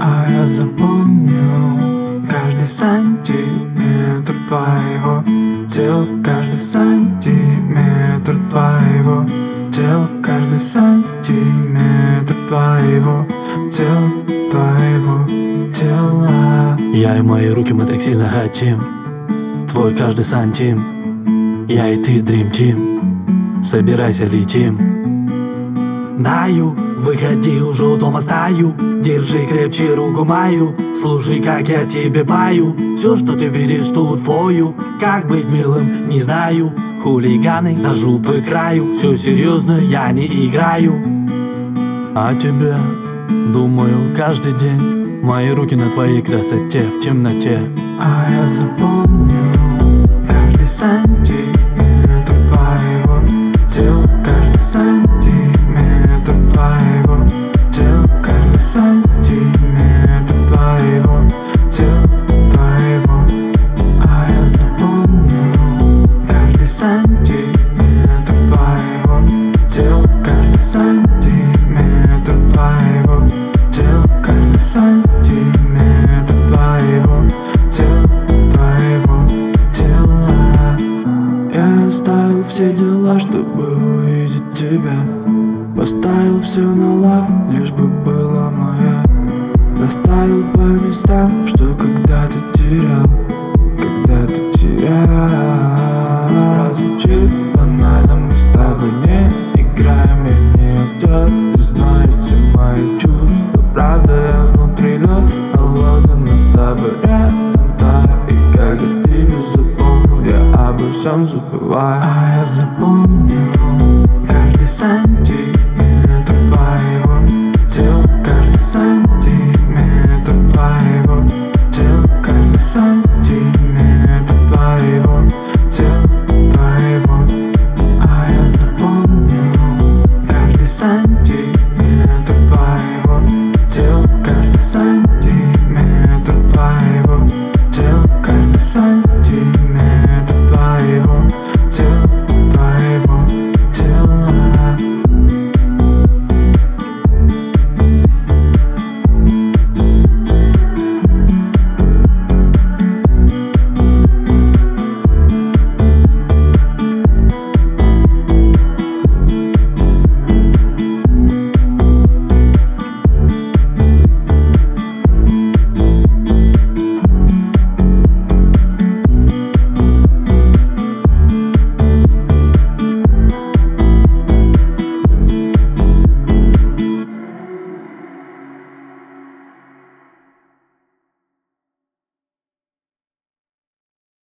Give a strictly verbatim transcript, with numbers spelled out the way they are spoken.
А я запомнил каждый сантиметр твоего тела, каждый сантиметр твоего тела, каждый сантиметр твоего тела, твоего тела. Я и мои руки, мы так сильно хотим твой каждый сантим. Я и ты, Dream Team. Собирайся, летим. Наю, выходи, уже у дома стою. Держи крепче руку мою. Слушай, как я тебе пою. Все, что ты видишь тут твою. Как быть милым, не знаю. Хулиганы до жопы краю. Все серьезно, я не играю. А тебе думаю каждый день. Мои руки на твоей красоте в темноте. А я запомнил каждый сантиметр твоего тела, каждый сантиметр твоего тела, каждый сантиметр твоего тела, твоего. А я запомнил каждый сантиметр твоего тела, каждый сантиметр твоего тела, каждый сантиметр твоего тела, твоего тела. Я оставил все дела, чтобы увидеть тебя. Поставил все на лав, лишь бы была моя. Расставил по местам, что когда-то терял, когда-то терял. Прозвучит банально, мы с тобой не играем, я не актер. Ты знаешь все мои чувства, правда я внутри лед холодный, но с тобой рядом таю. И как я тебя запомнил, я обо всем забываю. А я запомнил каждый сантиметр твоего тела, каждый сантиметр твоего тела, каждый сантиметр твоего тела, твоего. А я запомнил каждый сантиметр твоего тела, каждый сантиметр